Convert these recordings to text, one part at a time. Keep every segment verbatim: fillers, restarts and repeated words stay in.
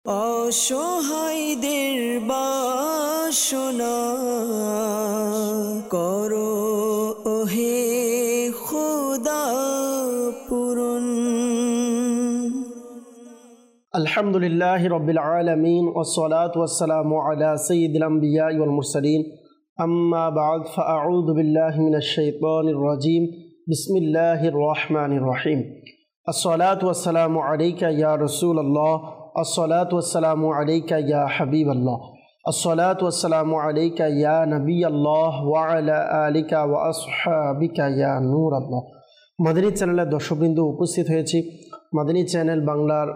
অসহায়দের বাসনা করো ওহে খোদা পূরণ। আলহামদুলিল্লাহি রাব্বিল আলামিন ওয়াসসালাতু ওয়াসসালামু আলা সাইয়্যিদিল আমবিয়া ওয়াল মুরসালিন আম্মা বা'দ ফাআউযু বিল্লাহি মিনাশ শাইতানির রাজীম বিসমিল্লাহির রহমানির রহিম। আসসালাতু ওয়াসসালামু আলাইকা ইয়া রাসূলুল্লাহ, আসসালাতু ওয়াসসালামু আলাইকা ইয়া হাবিবাল্লাহ, আসসালাতু ওয়াসসালামু আলাইকা ইয়া নবিয়াল্লাহ ওয়া আলা আলিকা ওয়া আসহাবিকা ইয়া নূরাল্লাহ। মাদানী চ্যানেলের দর্শকবৃন্দ, উপস্থিত হয়েছি মাদানী চ্যানেল বাংলার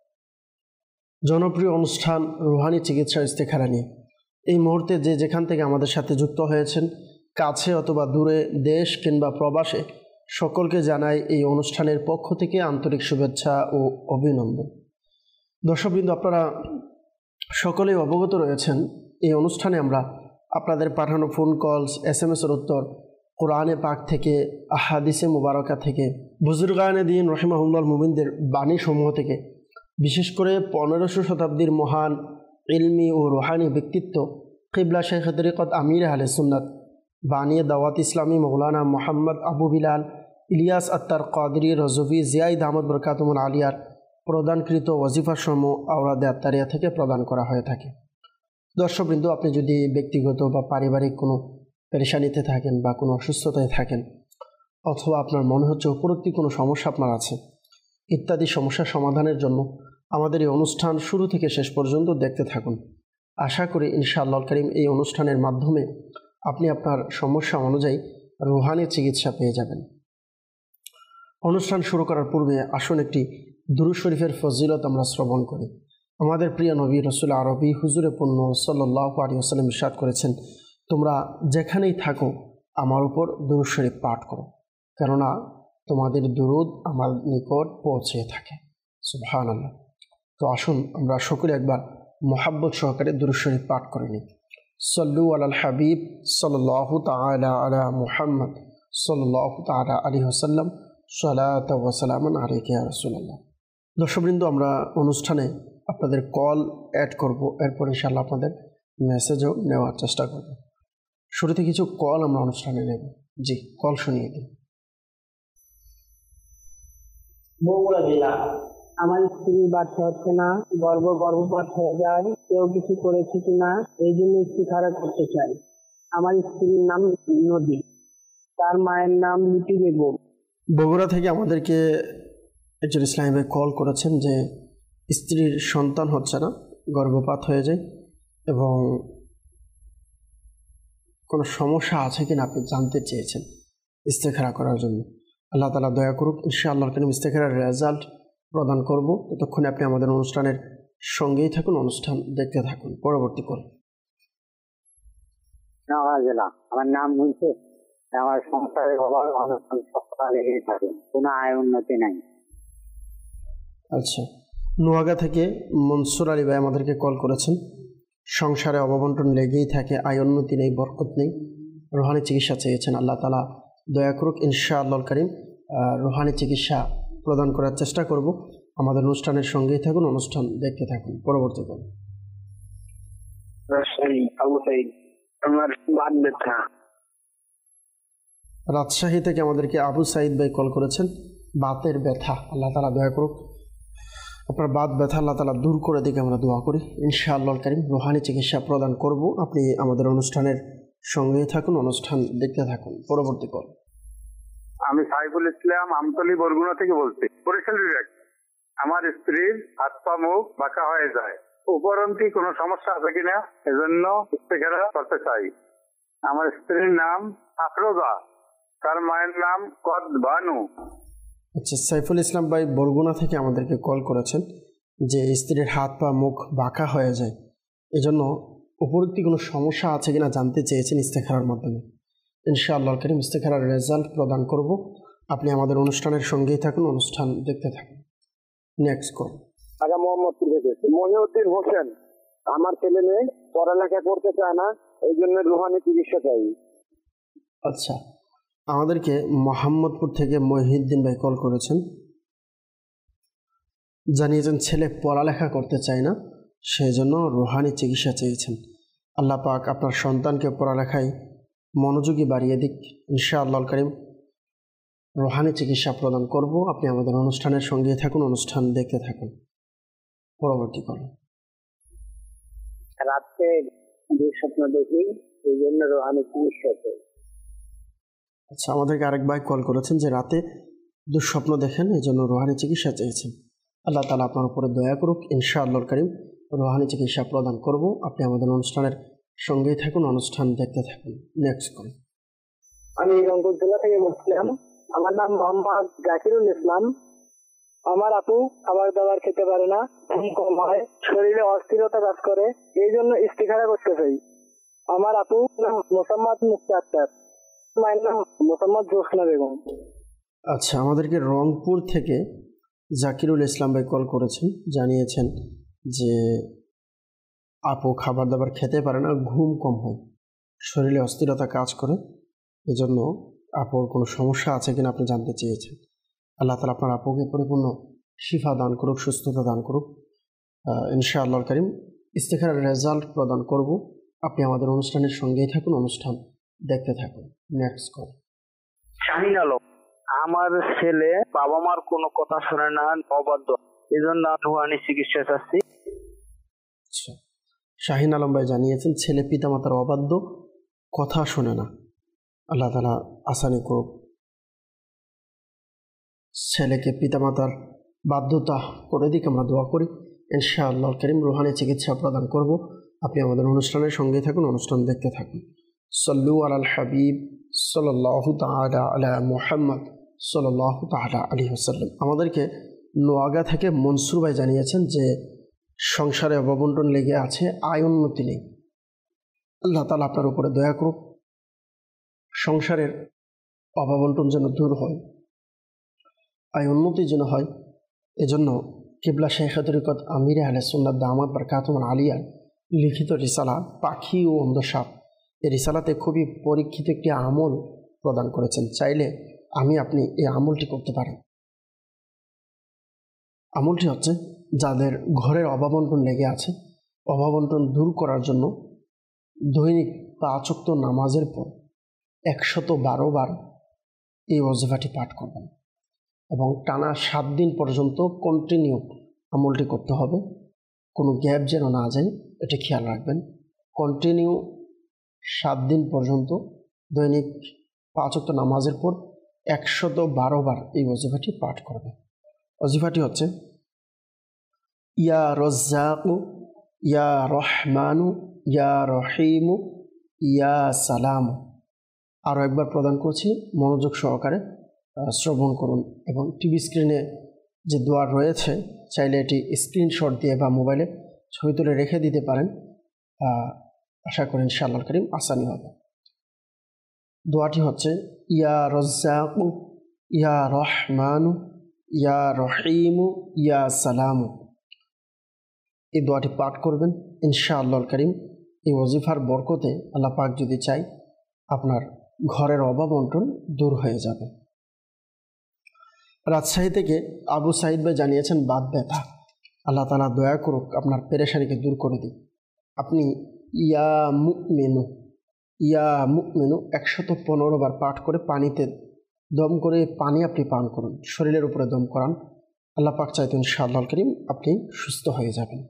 জনপ্রিয় অনুষ্ঠান রুহানি চিকিৎসা ইস্তেখারা নিয়ে। এই মুহূর্তে যে যেখান থেকে আমাদের সাথে যুক্ত হয়েছেন, কাছে অথবা দূরে, দেশ কিংবা প্রবাসে, সকলকে জানাই এই অনুষ্ঠানের পক্ষ থেকে আন্তরিক শুভেচ্ছা ও অভিনন্দন। দর্শকবৃন্দ, আপনারা সকলেই অবগত রয়েছেন এই অনুষ্ঠানে আমরা আপনাদের পাঠানো ফোন কলস, এস এম এসের উত্তর, কোরআনে পাক থেকে, আহাদিসে মুবারকা থেকে, বুজুর্গানে দিন রহিমাহুল্লাহ মুমিনদের বাণী সমূহ থেকে, বিশেষ করে পনেরোশো শতাব্দীর মহান ইলমি ও রুহানি ব্যক্তিত্ব কিবলা শেখ তরিকত আমির আহলে সুন্নাত বানিয়ে দাওয়াত ইসলামী মৌলানা মোহাম্মদ আবু বিলাল ইলিয়াস আত্তার কাদরি রজভি জিয়াইদ আহমদ বরকাতুমুল আলিয়ার প্রদানকৃত ওয়াজিফা সমূহ আওরাদে আত্তারিয়া থেকে প্রদান করা হয়ে থাকে। দর্শকবৃন্দ, আপনি যদি ব্যক্তিগত বা পারিবারিক কোনো পেরেশানিতে থাকেন বা কোনো অসুস্থতায় থাকেন, অথবা আপনার মনে হচ্ছে উপরোক্ত কোনো সমস্যা আপনার আছে, ইত্যাদি সমস্যার সমাধানের জন্য আমাদের এই অনুষ্ঠান শুরু থেকে শেষ পর্যন্ত দেখতে থাকুন। আশা করি ইনশাআল্লাহ কারীম এই অনুষ্ঠানের মাধ্যমে আপনি আপনার সমস্যা অনুযায়ী রুহানি চিকিৎসা পেয়ে যাবেন। অনুষ্ঠান শুরু করার পূর্বে আসুন একটি দুরূদ শরীফের ফজিলত আমরা শ্রবণ করি। আমাদের প্রিয় নবী রাসূল আরবি হুজুরে পূর্ণ সাল্লাল্লাহু আলাইহি ওয়াসাল্লাম ইরশাদ করেছেন, তোমরা যেখানেই থাকো আমার উপর দুরূদ শরীফ পাঠ করো, কেননা তোমাদের দুরূদ আমার নিকট পৌঁছে থাকে। সুবহানাল্লাহ। তো আসুন আমরা সকলে একবার মোহাব্বত সহকারে দুরূদ শরীফ পাঠ করে নিই। সল্লু আলাল হাবিব সাল্লাল্লাহু তাআলা আলা মুহাম্মদ সাল্লাল্লাহু তাআলা আলাইহি ওয়াসাল্লাম সালাতু ওয়া সালামান আলাইকা ইয়া রাসূলুল্লাহ। দর্শকবৃন্দ, আমরা অনুষ্ঠানে আপনাদের কল অ্যাড করব, এরপর ইনশাআল্লাহ আপনাদের মেসেজও নেওয়ার চেষ্টা করব। শুরুতে কিছু কল আমরা অনুষ্ঠানে নেব। জি, কল শুনিয়ে দিন। বগুড়া জেলা। আমার স্ত্রীর বাচ্চা হচ্ছে না, গর্ভ গর্ভপাত হয়ে যায়, কেউ কিছু করেছে কিনা এই জন্য ইস্তিখারা করতে চাই। আমার স্ত্রীর নাম নদী, তার মায়ের নাম লিপি বেগম। বগুড়া থেকে আমাদেরকে একজন ইসলামী ভাই কল করেছেন যে স্ত্রীর সন্তান হচ্ছে না, গর্ভপাত হয়ে যায় এবং কোনো সমস্যা আছে কিনা আপনি জানতে চেয়েছেন ইস্তেখারা করার জন্য। আল্লাহ তাআলা দয়া করুক, ইনশাআল্লাহ কারীম ইস্তেখারার রেজাল্ট প্রদান করব। ততক্ষণে আপনি আমাদের অনুষ্ঠানের সঙ্গেই থাকুন, অনুষ্ঠান দেখতে থাকুন। পরবর্তী কল। জেলা। আমার নাম হচ্ছে, আমার সংসারের অভাব অনশন সপ্তাহ লেগেই থাকে, কোনো আয় উন্নতি নাই। আচ্ছা, নোয়াগা থেকে মনসুর আলী ভাই আমাদেরকে কল করেছেন, সংসারে অববন্টন লেগেই থাকে, আয় উন্নতি নেই, বরকত নেই, রুহানি চিকিৎসা চেয়েছেন। আল্লাহ তাআলা দয়া করুক, ইনশাআল্লাহ কারীম রুহানি চিকিৎসা প্রদান করার চেষ্টা করব। আমাদের অনুষ্ঠানের সঙ্গেই থাকুন, অনুষ্ঠান দেখতে থাকুন। পরবর্তী কল। রাজশাহী থেকে আমাদেরকে আবু সাইদ ভাই কল করেছেন, বাতের ব্যথা। আল্লাহ তাআলা দয়া করুক, আপনার বাত ব্যথা আল্লাহ তাআলা দূর করে দিকে আমরা দোয়া করি। ইনশাআল্লাহ কারীম রুহানি চিকিৎসা প্রদান করব। আপনি আমাদের অনুষ্ঠানের সঙ্গেই থাকুন, অনুষ্ঠান দেখতে থাকুন। পরবর্তী কল। আমি সাইফুল ইসলাম, আমতলী বরগুনা থেকে বলছি, বরিশাল বিভাগ। আমার স্ত্রীর হাত পা মুখ বাঁকা হয়ে যায়, উপরন্তি কোনো সমস্যা আছে কিনা এজন্য ইস্তেখারা করতে চাই। আমার স্ত্রীর নাম আফরোজা, তার মায়ের নাম কদ বানু। আচ্ছা, সাইফুল ইসলাম ভাই বরগুনা থেকে আমাদেরকে কল করেছেন যে স্ত্রীর হাত পা মুখ বাঁকা হয়ে যায়, এজন্য উপরোক্ত কোনো সমস্যা আছে কিনা জানতে চেয়েছেন ইস্তেখারার মাধ্যমে। ইনশাআল্লাহ কারীম ইস্তেখারার রেজাল্ট প্রদান করব। আপনি আমাদের অনুষ্ঠানের সঙ্গেই থাকুন, অনুষ্ঠান দেখতে থাকুন। Next call. আচ্ছা, মোহাম্মদপুর থেকে মহিউদ্দিন হোসেন। আমার ছেলে মেয়ে পড়ালেখা করতে চায় না, এই জন্য রুহানি চিকিৎসা চাই। আচ্ছা, আমাদেরকে মোহাম্মদপুর থেকে মহিউদ্দিন ভাই কল করেছেন, জানিয়েছেন ছেলে পড়ালেখা করতে চায় না, সেই জন্য রুহানি চিকিৎসা চেয়েছেন। আল্লাহ পাক আপনার সন্তানকে পড়ালেখায় মনোযোগী বাড়িয়ে দিক। ইনশাআল্লাহ করিম রুহানি চিকিৎসা প্রদান করব। আপনি আমাদের অনুষ্ঠানের সঙ্গে থাকুন, অনুষ্ঠান দেখতে থাকুন। পরবর্তী কল। রাতে দুঃস্বপ্ন দেখি, এই জন্য রোহানি চিকিৎসা চাই। আচ্ছা, আমাদেরকে আরেক ভাই কল করেছেন যে রাতে দুঃস্বপ্ন দেখেন, এই জন্য রুহানি চিকিৎসা চেয়েছেন। আল্লাহ তাআলা আপনার উপরে দয়া করুক। ইনশাআল্লাহ করিম রুহানি চিকিৎসা প্রদান করব। আপনি আমাদের অনুষ্ঠানের সঙ্গেই থাকুন, অনুষ্ঠান দেখতে থাকুন। Next call. আমি রংপুর জেলা থেকে বলছিলাম। আমার নাম মোহাম্মদ জাকিরুল ইসলাম। আমার আপু খাবার দাবার খেতে পারে না, ঘুম কম হয়, শরীরে অস্থিরতা কাজ করে, এই জন্য ইস্তিখারা করতে চাই। আমার আপু নাম মোসাম্মদ মুক্তি আক্তার, মায়ের নাম মোসাম্মদ জোসনা বেগম। আচ্ছা, আমাদেরকে রংপুর থেকে জাকিরুল ইসলাম ভাই কল করেছেন, জানিয়েছেন যে আপু খাবার দাবার খেতে পারে না, ঘুম কম হয়, শরীরে অস্থিরতা কাজ করে, এজন্য আপুর কোনো সমস্যা আছে কিনা আপনি জানতে চেয়েছেন। আল্লাহ তাআলা আপনার আপুকে পরিপূর্ণ শিফা দান করুক, সুস্থতা দান করুক। ইনশাআল্লাহ করিম ইস্তিখারার রেজাল্ট প্রদান করব। আপনি আমাদের অনুষ্ঠানের সঙ্গেই থাকুন, অনুষ্ঠান দেখতে থাকুন। Next call. শাহিন আলম। আমার ছেলে বাবা মার কোনো কথা শোনে না, অবাধ্য, এই জন্য রুহানি চিকিৎসা চাচ্ছি। আচ্ছা, শাহিন আলম ভাই জানিয়েছেন ছেলে পিতামাতার অবাধ্য, কথা শোনে না। আল্লাহ তাআলা আসানি করুক। ছেলেকে পিতামাতার বাধ্যতা করে দিক, আমরা দোয়া করি। ইনশাআল্লাহ করিম রুহানি চিকিৎসা প্রদান করব। আপনি আমাদের অনুষ্ঠানের সঙ্গে থাকুন, অনুষ্ঠান দেখতে থাকুন। সাল্লু আলাল হাবিব সাল্লাল্লাহু তাআলা আলা মুহাম্মদ সাল্লাল্লাহু তাআলা আলাইহি ওয়াসাল্লাম। আমাদেরকে নোয়াগা থেকে মনসুর ভাই জানিয়েছেন যে সংসারে অববন্টন লেগে আছে, আয় উন্নতি নেই। আল্লাহ তাআলা আপনার উপরে দয়া করুক, সংসারের অববন্টন যেন দূর হয়, আয় উন্নতি যেন হয়। এজন্য কিবলা শাইখে তরিকত আমিরে আহলে সুন্নাত দামাত বারকাতুহুম আলিয়া লিখিত রিসালা পাখি ও অন্ধসাপ, এই রিসালাতে খুবই পরীক্ষিত একটি আমল প্রদান করেছেন। চাইলে আমি আপনি এই আমলটি করতে পারেন। আমলটি হচ্ছে, যাদের ঘরের অভাবন্টন লেগে আছে, অভাবন্টন দূর করার জন্য দৈনিক পাঁচ ওয়াক্ত নামাজের পর একশত বারো বার এই ওয়াজিফাটি পাঠ করবেন এবং টানা সাত দিন পর্যন্ত কন্টিনিউ আমলটি করতে হবে। কোনো গ্যাপ যেন না যায়, এটা খেয়াল রাখবেন। কন্টিনিউ সাত দিন পর্যন্ত দৈনিক পাঁচ ওয়াক্ত নামাজের পর একশত বারো বার এই ওয়াজিফাটি পাঠ করবে। ওয়াজিফাটি হচ্ছে, ইয়া রাজ্জাকু ইয়া রহমানু ইয়া রহিমু ইয়া সালামু। আরও একবার প্রদান করছি, মনোযোগ সহকারে শ্রবণ করুন এবং টিভি স্ক্রিনে যে দোয়া রয়েছে চাইলে এটি স্ক্রিনশট দিয়ে বা মোবাইলে ছবি তুলে রেখে দিতে পারেন। আশা করি ইনশাআল্লাহ করিম আসানি হবে। দোয়াটি হচ্ছে, ইয়া রাজ্জাকু ইয়া রহমানু ইয়া রহিমু ইয়া সালামু। এই দোয়াটি পাঠ করবেন ইনশাআল্লাহ করিম। এই ওয়াজিফার বরকতে আল্লাহ পাক যদি চাই আপনার ঘরের অভাবন্টন দূর হয়ে যাবে। রাজশাহী থেকে আবু সাইদ ভাই জানিয়েছেন বাত ব্যথা, আল্লাহ তাআলা দয়া করুক আপনার পেরেশানিকে দূর করে দিক। আপনি ইয়া মুমিনু ইয়া মুমিনু একশত পনেরো বার পাঠ করে পানিতে দম করে পানি আপনি পান করুন, শরীরের উপরে দম করান। আল্লাহ পাক চাইতেন ইনশাআল্লাহ করিম আপনি সুস্থ হয়ে যাবেন।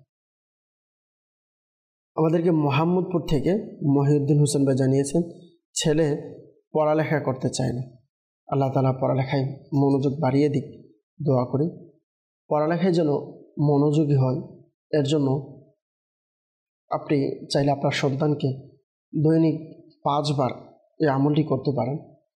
আমাদেরকে মোহাম্মদপুর থেকে মহিউদ্দিন হোসেন ভাই জানিয়েছেন ছেলে পড়ালেখা করতে চায় না, আল্লাহ তাআলা পড়ালেখায় মনোযোগ বাড়িয়ে দিক, দোয়া করি। পড়ালেখায় যেন মনোযোগী হয়, এর জন্য আপনি চাইলে আপনার সন্তানকে দৈনিক পাঁচবার এই আমলটি করতে পারেন।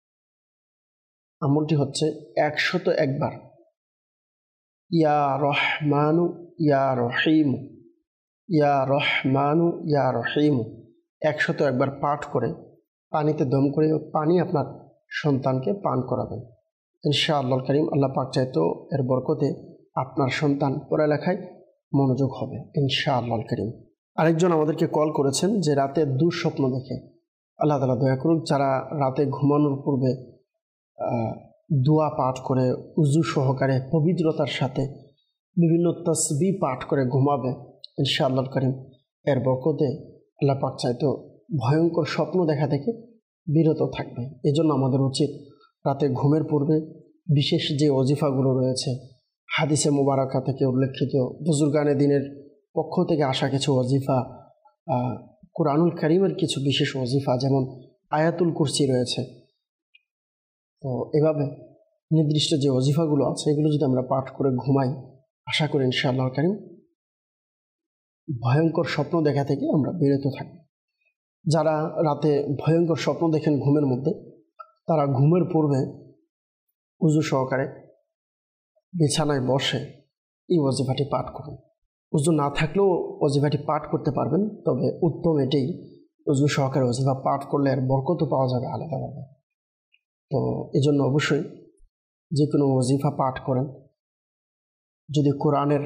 আমলটি হচ্ছে একশত একবার ইয়া রহমানু ইয়া রহিমু ইয়া রহমানু ইয়া রহিমু একশত একবার পাঠ করে পানিতে দম করে পানি আপনার সন্তানকে পান করাবেন। ইনশাআল্লাহ করিম আল্লাহ পাক চাইতো এর বরকতে আপনার সন্তান পড়ালেখায় মনোযোগ হবে ইনশাআল্লাহ করিম। আরেকজন আমাদেরকে কল করেছেন যে রাতে দুঃস্বপ্ন দেখে। আল্লাহ তাআলা দয়া করুন, যারা রাতে ঘুমানোর পূর্বে দোয়া পাঠ করে উযু সহকারে পবিত্রতার সাথে বিভিন্ন তাসবিহ পাঠ করে ঘুমাবে, ইনশাআল্লাহ করিম এর বরকতে আল্লাহ পাক চাইতো ভয়ঙ্কর স্বপ্ন দেখা থেকে বিরত থাকবে। এজন্য আমাদের উচিত রাতে ঘুমের পূর্বে বিশেষ যে ওজিফাগুলো রয়েছে, হাদিসে মুবারাকা থেকে উল্লেখিত বুজুর্গানে দিনের পক্ষ থেকে আসা কিছু ওজিফা, কুরআনুল কারীমের কিছু বিশেষ ওজিফা যেমন আয়াতুল কুরসি রয়েছে, তো এভাবে নির্দিষ্ট যে ওজিফাগুলো আছে এগুলো যদি আমরা পাঠ করে ঘুমাই, আশা করি ইনশাআল্লাহ কারীম ভয়ঙ্কর স্বপ্ন দেখা থেকে আমরা বিরত থাকব। যারা রাতে ভয়ঙ্কর স্বপ্ন দেখেন ঘুমের মধ্যে, তারা ঘুমের পূর্বে উজু সহকারে বিছানায় বসে এই ওজিফাটি পাঠ করুন। উজু না থাকলেও ওজিফাটি পাঠ করতে পারবেন, তবে উত্তম এটাই, উজু সহকারে ওজিফা পাঠ করলে আর বরকতও পাওয়া যাবে আলাদাভাবে। তো এই জন্য অবশ্যই যে কোনো ওজিফা পাঠ করেন, যদি কোরআনের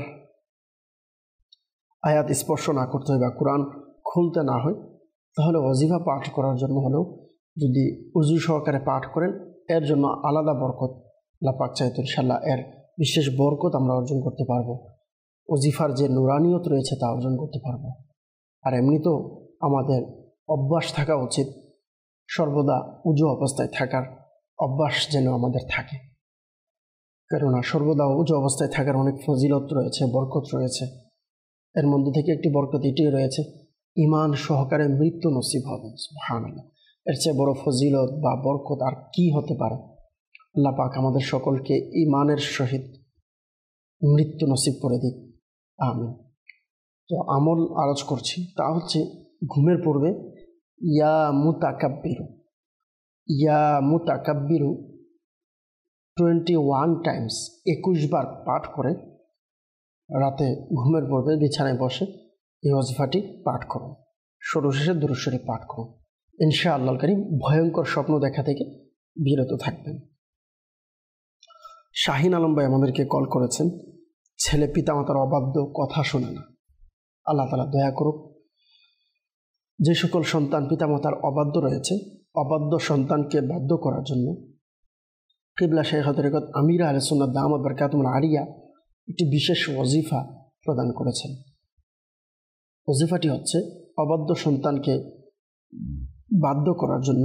আয়াত স্পর্শ না করতে হয় বা কোরআন খুলতে না হয়, তাহলে ওজিফা পাঠ করার জন্য হলেও যদি উজু সহকারে পাঠ করেন, এর জন্য আলাদা বরকত আল্লাহ পাক চাইতো ইনশাআল্লাহ এর বিশেষ বরকত আমরা অর্জন করতে পারবো। ওজিফার যে নুরানিয়ত রয়েছে তা অর্জন করতে পারবো। আর এমনিতেও আমাদের অভ্যাস থাকা উচিত সর্বদা উজু অবস্থায় থাকার অভ্যাস যেন আমাদের থাকে, কেননা সর্বদা উজু অবস্থায় থাকার অনেক ফজিলত রয়েছে, বরকত রয়েছে। এর মধ্যে থেকে একটি বরকত এটিও রয়েছে, ঈমান সহকারে মৃত্যু নসিব হবে। সুবহানাল্লাহ, এর চেয়ে বড় ফজিলত বা বরকত আর কি হতে পারে? আল্লাহ পাক আমাদের সকলকে ঈমানের সহিত মৃত্যু নসিব করে দিক, আমিন। তো আমল আরজ করছি, তা হচ্ছে ঘুমের পূর্বে ইয়া মুতাকাব্বিরু, ইয়া মুতাকাব্বিরু টোয়েন্টি ওয়ান টাইমস একুশ বার পাঠ করে রাতে ঘুমের পূর্বে বিছানায় বসে এই ওজিফাটি পাঠ করুন, সর্বশেষে দুরূদ শরীফ পাঠ করুন। ইনশাআল্লাহ কারীম ভয়ঙ্কর স্বপ্ন দেখা থেকে বিরত থাকবেন। শাহিন আলম ভাই আমাদেরকে কল করেছেন, ছেলে পিতামাতার অবাধ্য, কথা শোনে না। আল্লাহ তাআলা দয়া করুক, যে সকল সন্তান পিতামাতার অবাধ্য রয়েছে, অবাধ্য সন্তানকে বাধ্য করার জন্য কিবলা শাইখ তরিকত আমির আহলে সুন্নাত দামাত বারকাতুহুল আলিয়া একটি বিশেষ ওজিফা প্রদান করেছেন। ওজিফাটি হচ্ছে অবাধ্য সন্তানকে বাধ্য করার জন্য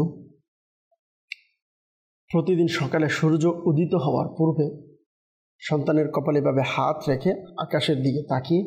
প্রতিদিন সকালে সূর্য উদিত হওয়ার পূর্বে সন্তানের কপালে এভাবে হাত রেখে আকাশের দিকে তাকিয়ে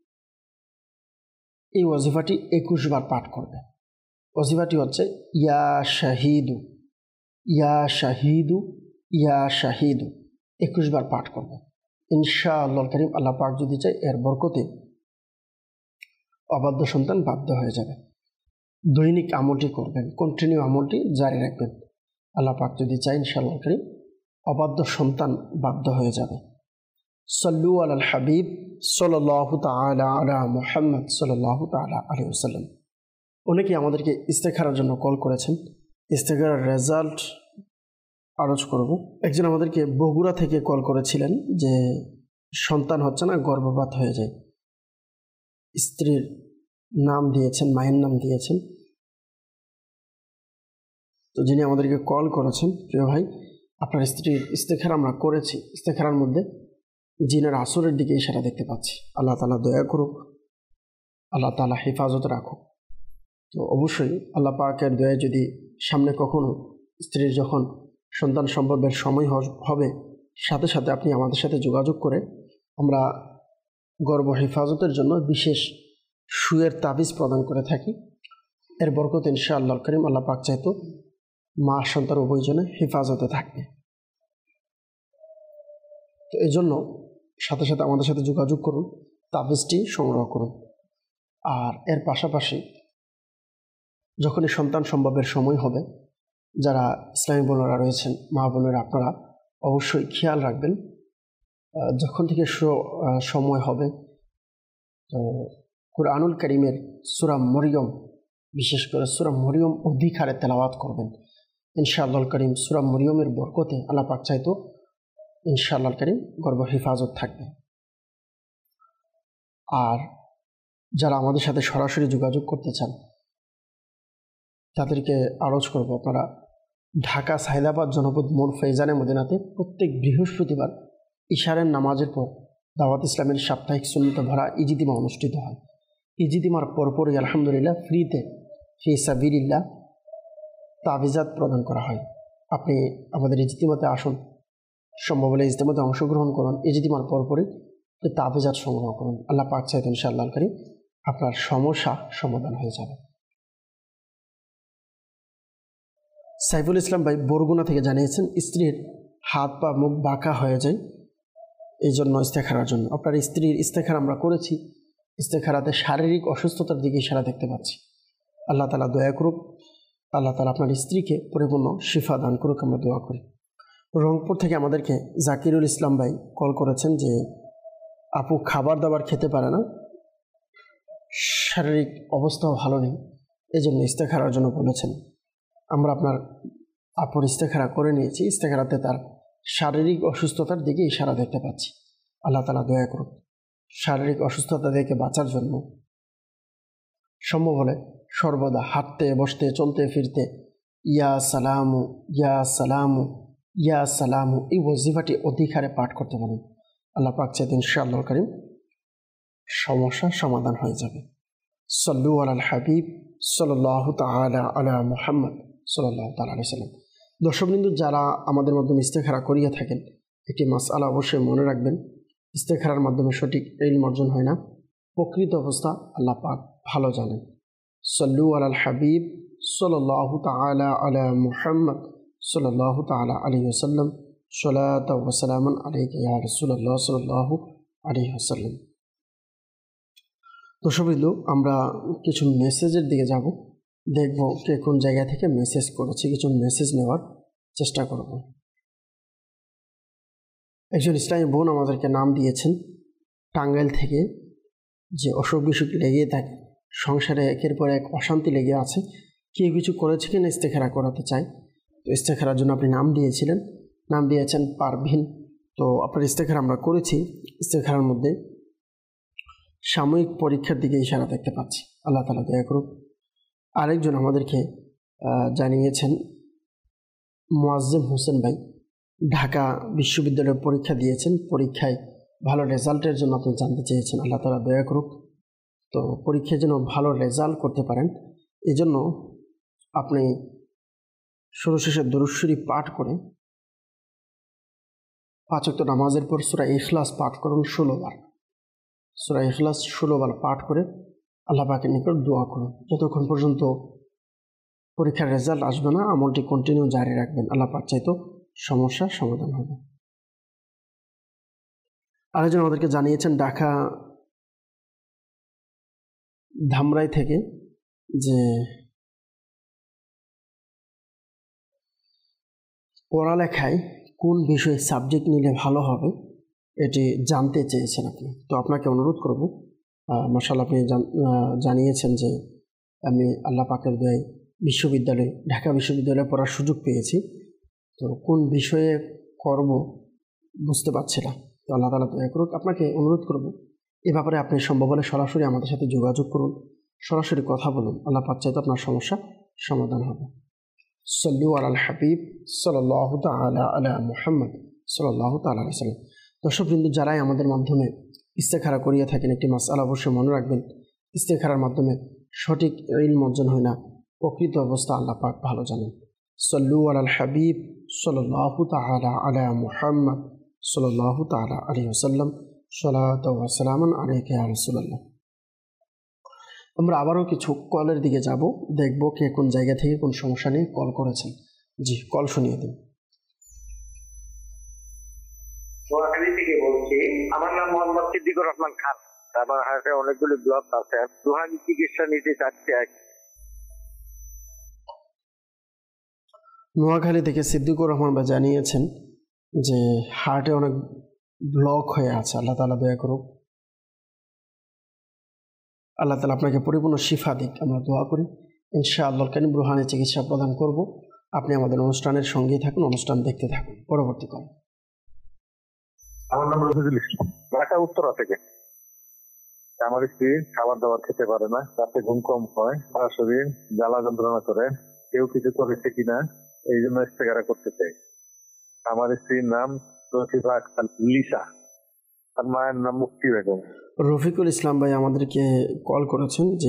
এই ওজিফাটি একুশ বার পাঠ করবে। ওজিফাটি হচ্ছে ইয়া শাহিদু, ইয়া শাহিদু, ইয়া শাহিদু, একুশ বার পাঠ করবে। ইনশাআল্লাহ কারীম আল্লাহ পাক যদি চায় এর বরকতে অবাধ্য সন্তান বাধ্য হয়ে যাবে। দৈনিক আমলটি করবেন, কন্টিনিউ আমলটি জারি রাখবেন। আল্লাহ পাক যদি চায় ইনশাআল্লাহ কারীম অবাধ্য সন্তান বাধ্য হয়ে যাবে। সাল্লু আলাল হাবিব সাল্লাল্লাহু তাআলা আলা মুহাম্মদ সাল্লাল্লাহু তাআলা আলাইহি ওয়াসাল্লাম। অনেকে আমাদেরকে ইস্তেখারার জন্য কল করেছেন, ইস্তেখারার রেজাল্ট আরজ করব। একজন আমাদেরকে বগুড়া থেকে কল করেছিলেন যে সন্তান হচ্ছে না, গর্ভপাত হয়ে যায়। স্ত্রীর নাম দিয়েছেন, মায়ের নাম দিয়েছেন। তো যিনি আমাদেরকে কল করেছেন, প্রিয় ভাই, আপনার স্ত্রীর ইস্তেখারা আমরা করেছি। ইস্তেখারার মধ্যে জিনের আসরের দিকে ইশারা দেখতে পাচ্ছি। আল্লাহ তাআলা দয়া করুক, আল্লাহ তাআলা হেফাজত রাখুক। তো অবশ্যই আল্লাহ পাকের দয়ায় যদি সামনে কখনো স্ত্রীর যখন সন্তান সম্ভবের সময় হবে, সাথে সাথে আপনি আমাদের সাথে যোগাযোগ করে আমরা গর্ভ হেফাজতের জন্য বিশেষ সুয়ের তাবিজ প্রদান করে থাকি। এর বরকত ইনশাআল্লাহ কারীম আল্লাহ পাক চাইতো মা সন্তান উভয়জনে হেফাজতে থাকবে। তো এই জন্য সাথে সাথে আমাদের সাথে যোগাযোগ করুন, তাবিজটি সংগ্রহ করুন। আর এর পাশাপাশি যখনই সন্তান সম্ভবের সময় হবে, যারা ইসলামী বোনেরা রয়েছেন, মা বোনেরা, আপনারা অবশ্যই খেয়াল রাখবেন, যখন থেকে সময় হবে তো কুরআনুল কারীমের সূরা মরিয়ম, বিশেষ করে সূরা মরিয়ম অধিক হারে তেলাওয়াত করবেন। ইনশাআল্লাহ কারীম সূরা মরিয়মের বরকতে আল্লাহ পাক চাইতো ইনশাআল্লাহ কারীম গর্ভ হেফাজত থাকবে। আর যারা আমাদের সাথে সরাসরি যোগাযোগ করতে চান তাদেরকে আরজ করব, আপনারা ঢাকা সাইদাবাদ জনপদ মোড় ফৈজানে মদিনাতে প্রত্যেক বৃহস্পতিবার ইশারের নামাজের পর দাওয়াত ইসলামের সাপ্তাহিক সুন্নত ভরা ইজতিমা অনুষ্ঠিত হয়। ইজিতিমার পরপরই আলহামদুলিল্লাহ ফ্রিতে ফি সাবিলিল্লাহ তাবিজাত প্রদান করা হয়। আপনি আমাদের ইজতিমাতে আসুন, সম্ভব হলে ইজতিমাতে অংশগ্রহণ করুন, ইজতিমার পরপরই তাবিজাত সংগ্রহ করুন। আল্লাহ পাক চাইতেন ইনশাআল্লাহ কারীম আপনার সমস্যা সমাধান হয়ে যাবে। সাইফুল ইসলাম ভাই বরগুনা থেকে জানিয়েছেন স্ত্রীর হাত পা মুখ বাঁকা হয়ে যায়, এই জন্য ইস্তেখারার জন্য। আপনার স্ত্রীর ইস্তেখারা আমরা করেছি, ইস্তেখারাতে শারীরিক অসুস্থতার দিকে ইশারা দেখতে পাচ্ছি। আল্লাহ তাআলা দয়া করুক, আল্লাহ তাআলা আপনার স্ত্রীকে পরিপূর্ণ শিফা দান করুক, আমরা দোয়া করি। রংপুর থেকে আমাদেরকে জাকিরুল ইসলাম ভাই কল করেছেন যে আপু খাবার দাবার খেতে পারে না, শারীরিক অবস্থাও ভালো নেই, এই জন্য ইস্তেখারার জন্য বলেছেন। আমরা আপনার আপুর ইস্তেখারা করে নিয়েছি, ইস্তেখারাতে তার শারীরিক অসুস্থতার দিকে ইশারা দেখতে পাচ্ছি। আল্লাহ তাআলা দয়া করুক, শারীরিক অসুস্থতা থেকে বাঁচার জন্য সম্ভব হলে সর্বদা হাঁটতে বসতে চলতে ফিরতে ইয়া সালামু ইয়া সালামু ইয়া সালামু এই ওয়াজিফাটি অধিকারে পাঠ করতে পারেন। আল্লাহ পাক চাইতেন ইনশাআল্লাহ কারীম সমস্যার সমাধান হয়ে যাবে। সাল্লু আলাল হাবিব সাল্লাল্লাহু তাআলা আলা মুহাম্মদ সাল্লাল্লাহু তাআলা আলাইহি সাল্লাম। দর্শকবৃন্দ, যারা আমাদের মাধ্যমে ইস্তেখারা করিয়া থাকেন, একটি মাসআলা অবশ্যই মনে রাখবেন, ইস্তেখারার মাধ্যমে সঠিক ইলম অর্জন হয় না, প্রকৃত অবস্থা আল্লাহ পাক ভালো জানেন। সাল্লু আলাল হাবিব সাল্লাল্লাহু তাআলা আলা মুহাম্মদ সাল্লাল্লাহু তাআলা আলাইহি ওয়াসাল্লাম। সালাতু ওয়া সালামুন আলাইকা ইয়া রাসূলুল্লাহ সাল্লাল্লাহু আলাইহি ওয়াসাল্লাম। দর্শকবৃন্দ, আমরা কিছু মেসেজের দিকে যাব, দেখব কে কোন জায়গা থেকে মেসেজ করেছে, কিছু মেসেজ নেওয়ার চেষ্টা করব। একজন ইসলামী বোন আমাদেরকে নাম দিয়েছেন টাঙ্গাইল থেকে, যে অসুখ বিসুখ লেগে থাকে, সংসারে একের পর এক অশান্তি লেগে আছে, কেউ কিছু করেছে কিনা ইস্তেখারা করাতে চায়। তো ইস্তেখারার জন্য আপনি নাম দিয়েছিলেন, নাম দিয়েছেন পারভিন। তো আপনার ইস্তেখারা আমরা করেছি, ইস্তেখারার মধ্যে সাময়িক পরীক্ষার দিকে ইশারা দেখতে পাচ্ছি। আল্লাহ তাআলা দয়া করুক। আরেকজন আমাদেরকে জানিয়েছেন মুয়াজ্জেম হোসেন ভাই, ঢাকা বিশ্ববিদ্যালয়ের পরীক্ষা দিয়েছেন, পরীক্ষায় ভালো রেজাল্টের জন্য আপনি জানতে চেয়েছেন। আল্লাহ তাআলা দয়া করুক, তো পরীক্ষায় যেন ভালো রেজাল্ট করতে পারেন, এই জন্য আপনি শুরু শেষে দুরূদ শরীফ পাঠ করে পাঁচ ওয়াক্ত নামাজের পর সূরা ইখলাস পাঠ করুন ষোলো বার। সূরা ইখলাস ষোলো বার পাঠ করে আল্লাহ পাকের নিকট দোয়া করুন। যতক্ষণ পর্যন্ত পরীক্ষার রেজাল্ট আসবে না, আমলটি কন্টিনিউ জারি রাখবেন। আল্লাহ পাক চাইতো সমস্যার সমাধান হবে। আরেকজন আমাদেরকে জানিয়েছেন ঢাকা ধামরাই থেকে, যে পড়ালেখায় কোন বিষয়ে সাবজেক্ট নিলে ভালো হবে এটি জানতে চেয়েছেন আপনি। তো আপনাকে অনুরোধ করব, মাশাআল্লাহ আপনি জানিয়েছেন যে আমি আল্লাহ পাকের দয়ায় বিশ্ববিদ্যালয়ে ঢাকা বিশ্ববিদ্যালয়ে পড়ার সুযোগ পেয়েছি, তো কোন বিষয়ে করব বুঝতে পারছি না। তো আল্লাহ তাআলা দয়া করুক, আপনাকে অনুরোধ করব এ ব্যাপারে আপনি সম্ভব হলে সরাসরি আমাদের সাথে যোগাযোগ করুন, সরাসরি কথা বলুন। আল্লাহ পাক চাইতো আপনার সমস্যা সমাধান হবে। সাল্লু আলাল হাবিব সাল্লাল্লাহু তাআলা আলা মুহাম্মদ সাল্লাল্লাহু তাআলা আলাইহি সাল্লাম। দর্শকবৃন্দ, যারাই আমাদের মাধ্যমে ইস্তেখারা করিয়া থাকেন, একটি মাসআলা অবশ্যই মনে রাখবেন, ইস্তেখারার মাধ্যমে সঠিক ইলম অর্জন হয় না, প্রকৃত অবস্থা আল্লাহ পাক ভালো জানেন। সাল্লু আলাল হাবিব সাল্লাল্লাহু তাআলা আলা মুহাম্মদ সাল্লাল্লাহু তাআলা আলাইহি ওয়াসাল্লাম। সালাতু ওয়া সালামুন আলাইকা ইয়া রাসূলুল্লাহ। আমরা আবারও কিছু কলের দিকে যাব, দেখব কে কোন জায়গা থেকে কোন সমস্যা নিয়ে কল করেছেন। জি, কল শুনিয়ে দিন। নোয়াখালী থেকে বলছি, আমার নাম মোহাম্মদ সিদ্দিকুর রহমান খান। আমার হাতে অনেকগুলি ব্লক আছে, রুহানি চিকিৎসা নিতে চাচ্ছি। নোয়াখালী থেকে সিদ্দিকুর রহমান ভাই জানিয়েছেন যে হার্টে অনেক ব্লক হয়ে আছে। আল্লাহ তাআলা দয়া করুক, আল্লাহ তাআলা আপনাকে পরিপূর্ণ শিফা দিক, আমরা দোয়া করি। ইনশাআল্লাহ কারীম রুহানি চিকিৎসা প্রদান করব। আপনি আমাদের অনুষ্ঠানের সঙ্গেই থাকুন, অনুষ্ঠান দেখতে থাকুন। পরবর্তী কল। আমার নাম রফিকুল ইসলাম, ঢাকা উত্তরা থেকে। আমার স্ত্রী খাবার দাবার খেতে পারে না, রাতে ঘুম কম হয়, সারা শরীর জ্বালা যন্ত্রণা করে, কেউ কিছু করেছে কিনা এই জন্য ইস্তেখারা করতে চাই। আমার স্ত্রীর নাম রফিফা আক্তার লিসা। আর মায়ের নাম মুক্তি বেগম। রফিকুল ইসলাম ভাই আমাদেরকে কল করেছেন যে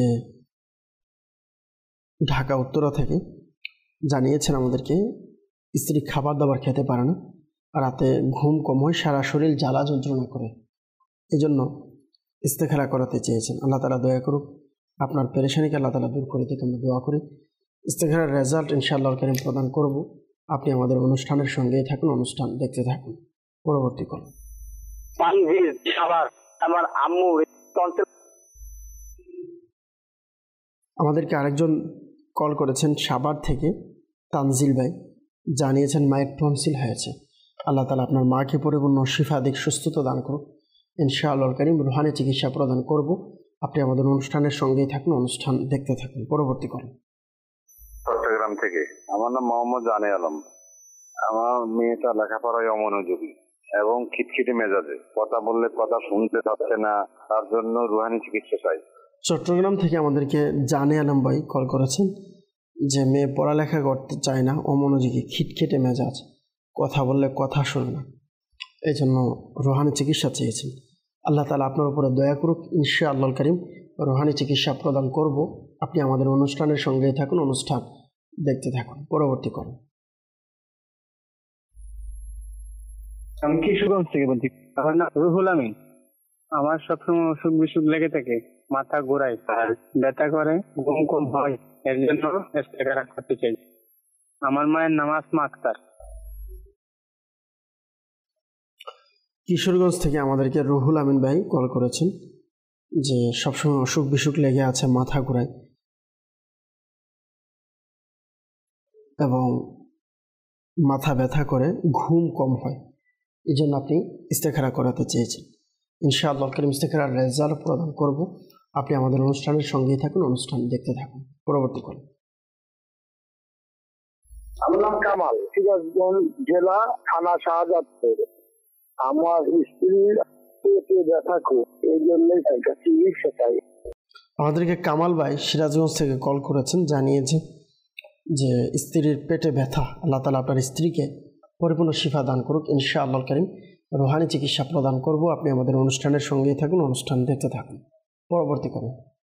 ঢাকা উত্তরা থেকে, জানিয়েছেন আমাদেরকে স্ত্রী খাবার দাবার খেতে পারে না, রাতে ঘুম কম হয়, সারা শরীর জ্বালা যন্ত্রণা করে, এই জন্য ইস্তেখারা করাতে চেয়েছেন। আল্লাহ তাআলা দয়া করুক, আপনার পেরেশানিকে আল্লাহ তাআলা দূর করে দিতে আমরা দোয়া করি। ইস্তেখারার রেজাল্ট ইনশাআল্লাহ কারীম প্রদান করব। আপনি আমাদের অনুষ্ঠানের সঙ্গেই থাকুন, অনুষ্ঠান দেখতে থাকুন। পরবর্তী কল। আমার আম্মু আমাদেরকে আরেকজন কল করেছেন সাভার থেকে, তানজিল ভাই, জানিয়েছেন মায়ের টনসিল হয়েছে। আল্লাহ তাআলা আপনার মাকে পরিপূর্ণ শিফা দিক, সুস্থতা দান করুক ইনশাআল্লাহ কারীম। রুহানি চিকিৎসা প্রদান করব। আপনি আমাদের অনুষ্ঠানের সঙ্গেই থাকুন, অনুষ্ঠান দেখতে থাকুন। পরবর্তী কল। চট্টগ্রাম থেকে। আমার নাম মোহাম্মদ জানে আলম। আমার মেয়েটা লেখাপড়ায় অমনোযোগী এবং খিটখিটে মেজাজে, কথা বললে কথা শুনতে চাচ্ছে না, তার জন্য রুহানি চিকিৎসা চাই। চট্টগ্রাম থেকে আমাদেরকে জানে আলম ভাই কল করেছেন যে মেয়ে পড়ালেখা করতে চায় না, অমনোযোগী, খিটখিটে মেজাজ, কথা বললে কথা শোনে না, এই জন্য রুহানি চিকিৎসা চেয়েছেন। আল্লাহ তাআলা আপনার উপরে দয়া করুক ইনশাআল্লাহ কারীম। রুহানি চিকিৎসা প্রদান করব। আপনি আমাদের অনুষ্ঠানের সঙ্গেই থাকুন, অনুষ্ঠান দেখতে থাকুন। পরবর্তী করুন। আমি কিশোরগঞ্জ থেকে বলছি। আমার নাম রুহুল আমিন। আমার সবসময় অসুখ বিসুখ লেগে থাকে, মাথা ঘোরায়, আর ব্যথা করে, ঘুম কম হয়, এর জন্য ইস্তেখারা করতে চাই। আমার মায়ের নাম আসমা আক্তার। কিশোরগঞ্জ থেকে আমাদেরকে রুহুল আমিন ভাই কল করেছেন যে সবসময় অসুখ বিসুখ লেগে আছে, মাথা ঘোরায় এবং মাথা ব্যথা করে, ঘুম কম হয়, এই জন্য আপনি ইস্তেখারা করাতে চেয়েছেন। ইনশাআল্লাহ কারীম ইস্তেখারার রেজাল্ট প্রদান করব। আপনি আমাদের অনুষ্ঠানের সঙ্গেই থাকুন, অনুষ্ঠান দেখতে থাকুন। পরবর্তী করুন। আমার নাম কামাল, সিরাজগঞ্জ জেলা, থানা শাহজাদপুর। আমার স্ত্রীর পেটে ব্যথা খুব, এই জন্যই চিকিৎসা চাই। আমাদেরকে কামাল ভাই সিরাজগঞ্জ থেকে কল করেছেন, জানিয়েছে যে স্ত্রীর পেটে ব্যথা, আল্লাহ তাআলা আপনার স্ত্রীকে পরিপূর্ণ শিফা দান করুক ইনশাআল্লাহ কারীম। রুহানি চিকিৎসা প্রদান করব। আপনি আমাদের অনুষ্ঠানের সঙ্গেই থাকুন, অনুষ্ঠান দেখতে থাকুন। পরবর্তী করুন।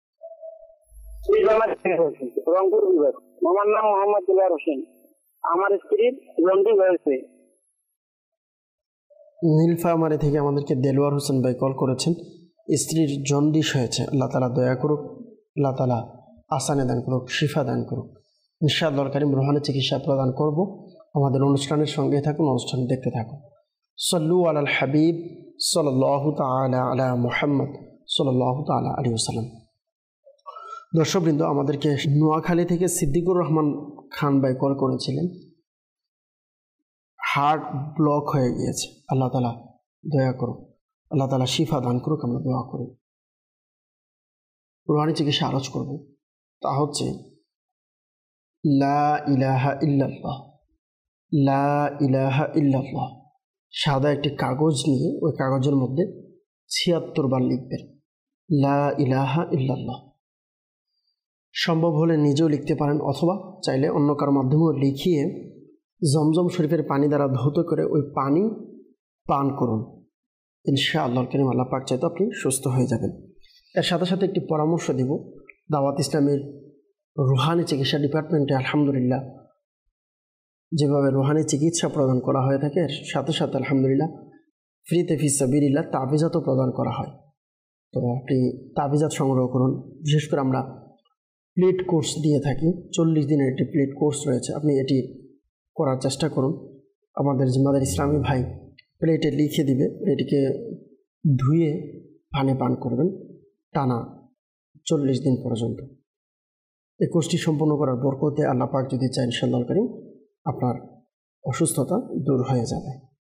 রংপুর বিভাগ। আমার নাম মোহাম্মদ দিলার হোসেন। আমার স্ত্রীর জন্ডিস হয়েছে। নীলফামারী থেকে আমাদেরকে দেলোয়ার হোসেন ভাই কল করেছেন, স্ত্রীর জন্ডিস হয়েছে। আল্লাহ তাআলা দয়া করুক, আল্লাহ তাআলা আসানে দান করুক, শিফা দান করুক ইনশাআল্লাহ কারীম। রুহানি চিকিৎসা প্রদান করব। আমাদের অনুষ্ঠানের সঙ্গে থাকুন, অনুষ্ঠান দেখতে থাকুন। সাল্লু আলাল হাবিব সাল্লাল্লাহু তাআলা আলা মুহাম্মদ সাল্লাল্লাহু তাআলা আলাইহি ওয়াসাল্লাম। দর্শকবৃন্দ, আমাদেরকে নোয়াখালী থেকে সিদ্দিকুর রহমান খান ভাই কল করেছিলেন, হার্ট ব্লক হয়ে গিয়েছে। আল্লাহ তাআলা দয়া করুক, আল্লাহ তাআলা শিফা দান করুক, আমরা দোয়া করি। রুহানি চিকিৎসা আরজ করব, তা হচ্ছে লা ইলাহা ইল্লাল্লাহ, লা ইলাহা ইল্লাল্লাহ। সাদা একটি কাগজ নিয়ে ওই কাগজের মধ্যে ছিয়াত্তর বার লিখবেন লা ইলাহা ইল্লাল্লাহ। সম্ভব হলে নিজেও লিখতে পারেন, অথবা চাইলে অন্য কারোর মাধ্যমেও লিখিয়ে জমজম শরীফের পানি দ্বারা ধৌত করে ওই পানি পান করুন ইনশাআল্লাহ কারীম। আল্লাহ পাক চাইতো আপনি সুস্থ হয়ে যাবেন। এর সাথে সাথে একটি পরামর্শ দিব, দাওয়াত ইসলামের রুহানি চিকিৎসা ডিপার্টমেন্টে আলহামদুলিল্লাহ যেভাবে রুহানি চিকিৎসা প্রদান করা হয়ে থাকে, এর সাথে সাথে আলহামদুলিল্লাহ ফ্রিতে ফি সাবিলিল্লাহ তাবিজাতও প্রদান করা হয়। তো আপনি তাবিজাত সংগ্রহ করুন। বিশেষ করে আমরা প্লেট কোর্স দিয়ে থাকি, চল্লিশ দিনের একটি প্লেট কোর্স রয়েছে, আপনি এটি করার চেষ্টা করুন। আমাদের জিম্মাদার ইসলামী ভাই প্লেটে লিখে দিবে, এটিকে ধুয়ে পানি পান করবেন টানা চল্লিশ দিন পর্যন্ত। এই কোর্সটি সম্পূর্ণ করার বরকতে আল্লাহ পাক যদি চান ইনশাআল্লাহ কারীম আপনার অসুস্থতা দূর হয়ে যাবে।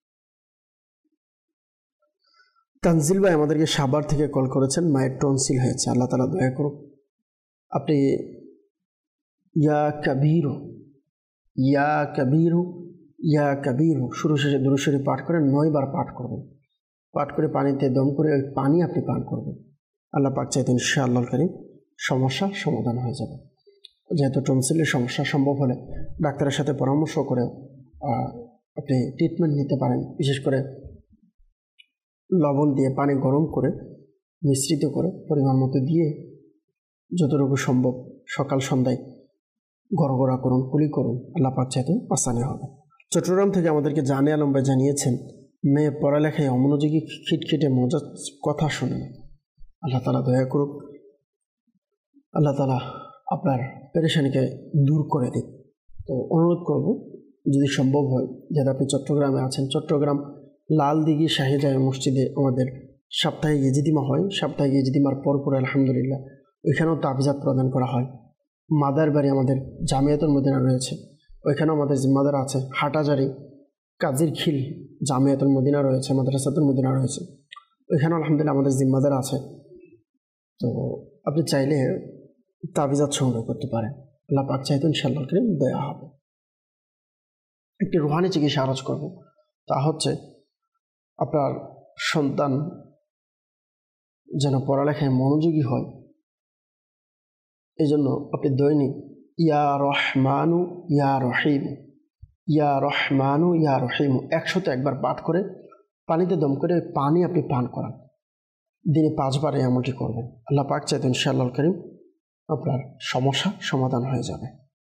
তানজিল ভাই আমাদেরকে সাভার থেকে কল করেছেন, মায়ের টনসিল হয়েছে। আল্লাহ তাআলা দয়া করুন। আপনি ইয়া কবিরু, ইয়া কবিরু, ইয়া কবিরু শুরু শেষে দুরূদ শরীফ পাঠ করে নয় বার পাঠ করবেন। পাঠ করে পানিতে দম করে ওই পানি আপনি পান করবেন। আল্লাহ পাক চাইতেন ইনশাআল্লাহ কারীম সমস্যা সমাধান হয়ে যাবে। যেহেতু টনসিলের সমস্যা, সম্ভব হলে ডাক্তারের সাথে পরামর্শ করে আপনি ট্রিটমেন্ট নিতে পারেন। বিশেষ করে লবণ দিয়ে পানি গরম করে মিশ্রিত করে পরিমাণ মতো দিয়ে যতটুকু সম্ভব সকাল সন্ধ্যায় গড়গড়া করুন, কুলি করুন, আল্লাহ পাক চাইতে আসানে হবে। চট্টগ্রাম থেকে আমাদেরকে জানে আলম ভাই জানিয়েছেন, মেয়ে পড়ালেখায় অমনোযোগী, খিটখিটে মজার কথা শুনেন। আল্লাহ তালা দয়া করুক, আল্লাহ তালা আপনার পেরেশানিকে দূর করে দিক। তো অনুরোধ করব, যদি সম্ভব হয়, যাতে আপনি চট্টগ্রামে আছেন, চট্টগ্রাম লালদিঘি শাহিজায় মসজিদে আমাদের সাপ্তাহিক ইজতিমা হয়। সাপ্তাহিক ইজতিমার পরপর আলহামদুলিল্লাহ ওইখানেও তাফিজাত প্রদান করা হয়। মাদার বাড়ি আমাদের জামিয়াতুল মদিনা রয়েছে, ওইখানেও আমাদের জিম্মাদার আছে। হাটাজারি কাজির খিল জামিয়াতুল মদিনা রয়েছে, মাদ্রাসাতুল মদিনা রয়েছে, ওইখানেও আলহামদুলিল্লাহ আমাদের জিম্মাদার আছে। তো আপনি চাইলে তাবিজাত সংগ্রহ করতে পারেন। আল্লাহ পাক চাইতে ইনশাআল্লাহ করে দেয়া হবে। একটি রুহানি চিকিৎসা আরজ করব, তা হচ্ছে আপনার সন্তান যেন পড়ালেখায় মনোযোগী হয়, এই জন্য আপনি দৈনিক ইয়া রহমানু ইয়া রহিম, ইয়া রহমানু ইয়া রহিম একশত একবার পাঠ করে পানিতে দম করে পানি আপনি পান করান। দিনে পাঁচবার এই আমলটি করবেন। আল্লাহ পাক চাইতে ইনশাআল্লাহ করিম আপনার সমস্যা সমাধান হয়ে যাবে।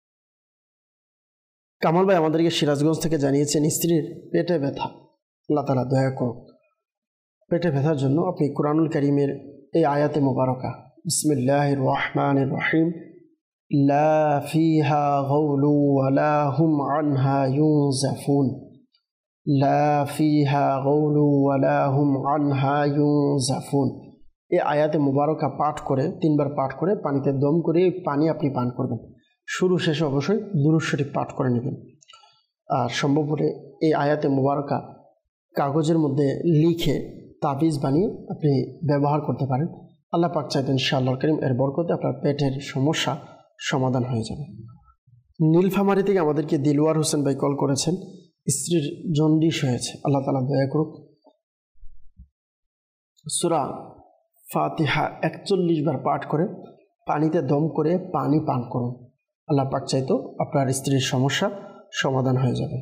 কামাল ভাই আমাদেরকে সিরাজগঞ্জ থেকে জানিয়েছেন, স্ত্রীর পেটে ব্যথা, আল্লাহ তাআলা দয়া করুন। পেটে ব্যথার জন্য আপনি কুরআনুল কারীমের এই আয়াতে মুবারকা বিসমিল্লাহির রহমানির রহিম, লা ফিহা গাউলু ওয়ালা হুম আনহা ইউনজাফুন, লা ফিহা গাউলু ওয়ালা হুম আনহা ইউনজাফুন, এই আয়াতে মুবারকা পাঠ করে তিনবার পাঠ করে পানিতে দম করে পানি আপনি পান করবেন। শুরু শেষে অবশ্যই দুরূদ শরীফ পাঠ করে নেবেন। আর সম্ভব হলে এই আয়াতে মুবারকা কাগজের মধ্যে লিখে তাবিজ বানিয়ে আপনি ব্যবহার করতে পারেন। আল্লাহ পাক চাইতেন ইনশাআল্লাহ করিম এর বরকতে আপনার পেটের সমস্যা সমাধান হয়ে যাবে। নীলফামারী থেকে আমাদেরকে দিলওয়ার হোসেন ভাই কল করেছেন, স্ত্রীর জন্ডিস হয়েছে, আল্লাহ তাআলা দয়া করুক। সূরা ফাতিহা একচল্লিশ বার পাঠ করে পানিতে দম করে পানি পান করুন। আল্লাহ পাক চাইতো আপনার স্ত্রীর সমস্যা সমাধান হয়ে যাবে।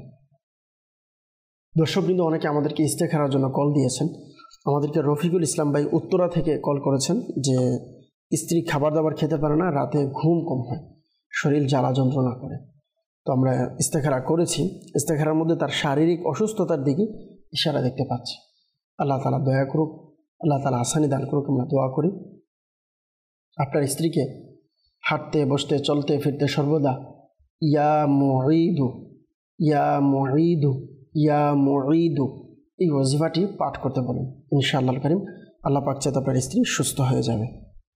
দর্শকবৃন্দ অনেকে আমাদেরকে ইস্তেখারার জন্য কল দিয়েছেন। আমাদেরকে রফিকুল ইসলাম ভাই উত্তরা থেকে কল করেছেন যে স্ত্রী খাবার দাবার খেতে পারে না, রাতে ঘুম কম হয়, শরীর জ্বালা যন্ত্রণা করে। তো আমরা ইস্তেখারা করেছি, ইস্তেখারার মধ্যে তার শারীরিক অসুস্থতার দিকে ইশারা দেখতে পাচ্ছি। আল্লাহ তাআলা দয়া করুক, আল্লাহ তাআলা আসানি দান করুক, আমরা দোয়া করি। আপনার স্ত্রীকে হাঁটতে বসতে চলতে ফিরতে সর্বদা ইয়া মুঈদু ইয়া মুঈদু ইয়া মুঈদু এই ওয়াজিফাটি পাঠ করতে বলেন। ইনশাআল্লাহ করিম আল্লাহ পাক চাইতে আপনার স্ত্রী সুস্থ হয়ে যাবে।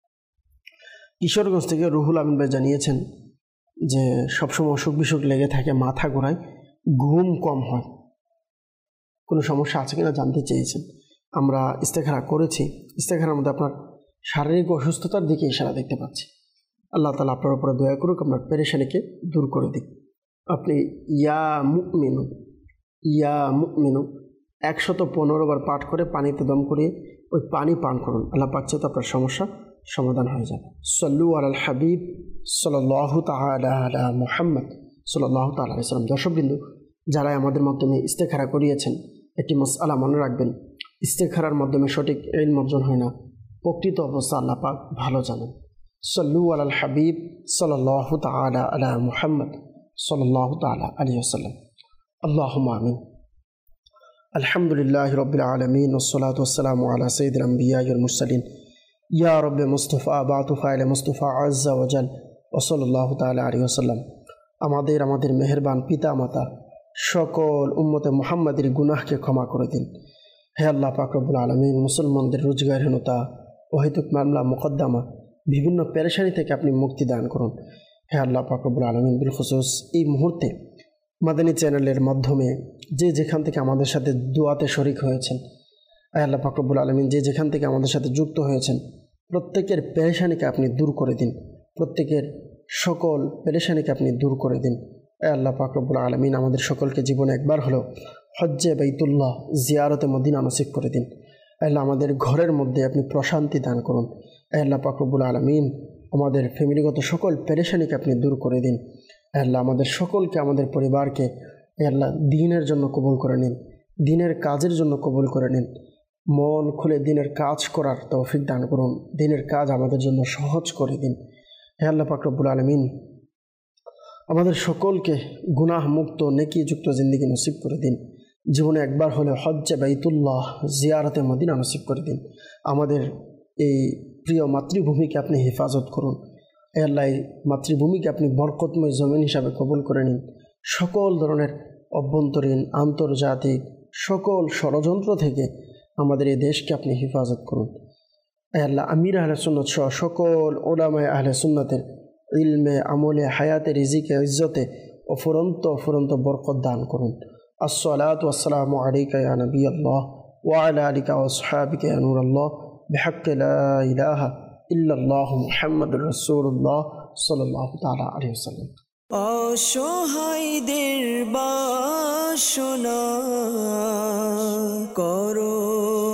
কিশোরগঞ্জ থেকে রুহুল আমিন ভাই জানিয়েছেন যে সবসময় অসুখ বিসুখ লেগে থাকে, মাথা ঘোরায়, ঘুম কম হয়, কোনো সমস্যা আছে কিনা জানতে চেয়েছেন। আমরা ইস্তেখারা করেছি, ইস্তেখারার মধ্যে আপনার শারীরিক অসুস্থতার দিকে ইশারা দেখতে পাচ্ছি। আল্লাহ তাআলা আপনার উপরে দয়া করুক, আপনার পেরেশানিকে দূর করে দিক। আপনি ইয়া মুমিনু ইয়া মুমিনু একশত পনেরো বার পাঠ করে পানিতে দম করিয়ে ওই পানি পান করুন। আল্লাহ পাক চাইতে আপনার সমস্যা সমাধান হয়ে যাবে। সল্লু আলাল হাবিব সাল্লাল্লাহু তাআলা আলা মুহাম্মদ সাল্লাল্লাহু তাআলা আলাইহি সাল্লাম। দর্শকবৃন্দ, যারা আমাদের মাধ্যমে ইস্তেখারা করিয়েছেন, একটি মাসআলা মনে রাখবেন, ইস্তেখারার মাধ্যমে সঠিক ইলম অর্জন হয় না, প্রকৃত অবস্থা আল্লাহ পাক ভালো জানেন। সল্লু আলাল হাবিব সাল্লাল্লাহু তাআলা আলা মুহাম্মদ সাল্লাল্লাহু তাআলা আলাইহি ওয়াসাল্লাম। আল্লাহুম্মা আমিন। আলহামদুলিল্লাহি রাব্বিল আলামিন ওয়াসসালাতু ওয়াসসালামু আলা সাইয়্যিদিল আমবিয়া ওয়াল মুরসালিন ইয়া রাব্বি মুস্তাফা বাতু ফাইল মুস্তাফা আযজা ওয়া জাল ওয়া সাল্লাল্লাহু তাআলা আলাইহি ওয়াসাল্লাম। আমাদের আমাদের মেহেরবান পিতা মাতা সকল উম্মতে মুহাম্মাদের গুনাহকে ক্ষমা করে দিন। হে আল্লাহ পাক রব্বুল আলামিন, মুসলমানদের রোজগারহীনতা, অহেতুক মামলা মোকদ্দমা, বিভিন্ন পেরেশানি থেকে আপনি মুক্তি দান করুন। হে আল্লাহ পাক রব্বুল আলামিন, বিলখুসুস এই মুহূর্তে মাদানী চ্যানেলের মাধ্যমে যে যেখান থেকে আমাদের সাথে দোয়াতে শরিক হয়েছেন, হে আল্লাহ পাক রব্বুল আলামিন, যে যেখান থেকে আমাদের সাথে যুক্ত হয়েছেন, প্রত্যেকের পেরেশানিকে আপনি দূর করে দিন, প্রত্যেকের সকল পেরেশানিকে আপনি দূর করে দিন। হে আল্লাহ পাক রব্বুল আলামিন, আমাদের সকলকে জীবনে একবার হলেও হজ্জে বাইতুল্লাহ জিয়ারতে মদিনা নসিব করে দিন। আল্লাহ আমাদের ঘরের মধ্যে আপনি প্রশান্তি দান করুন। আল্লাহ পাক রব্বুল আলামিন, আমাদের ফ্যামিলিগত সকল পেরেশানিকে আপনি দূর করে দিন। আল্লাহ আমাদের সকলকে, আমাদের পরিবারকে আল্লাহ দ্বীনের জন্য কবুল করে নিন, দ্বীনের কাজের জন্য কবুল করে নিন। মন খুলে দিনের কাজ করার তৌফিক দান করুন, দিনের কাজ আমাদের জন্য সহজ করে দিন। হে আল্লাহ পাক রব্বুল আলামিন, আমাদের সকলকে গুনাহ মুক্ত নেকিযুক্ত জিন্দেগি নসিব করে দিন। জীবনে একবার হলে হজ্জে বাইতুল্লাহ জিয়ারতে মদিনা নসিব করে দিন। আমাদের এই প্রিয় মাতৃভূমিকে আপনি হেফাজত করুন। হে আল্লাহ, এই মাতৃভূমিকে আপনি বরকতময় জমিন হিসাবে কবুল করে নিন। সকল ধরনের অভ্যন্তরীণ আন্তর্জাতিক সকল ষড়যন্ত্র থেকে আমাদের এই দেশকে আপনি হেফাজত করুন। হে আল্লাহ, আমির আহলে সুন্নাত সহ সকল ওলামায়ে আহলে সুন্নাতের ইলমে, আমলে, হায়াতে, রিজিকে, ইজ্জতে অফুরন্ত অফুরন্ত বরকত দান করুন। আসসালাতু ওয়াসসালামু আলাইকা ইয়া নবিয়াল্লাহ ওয়া আলা আলিকা ওয়া আসহাবিকা ইয়া নূরাল্লাহ বিহাক্কি লা ইলাহা ইল্লাল্লাহু মুহাম্মাদুর রাসূলুল্লাহ সাল্লাল্লাহু তাআলা আলাইহি ওয়াসাল্লাম। অসহায়দের বাসনা করো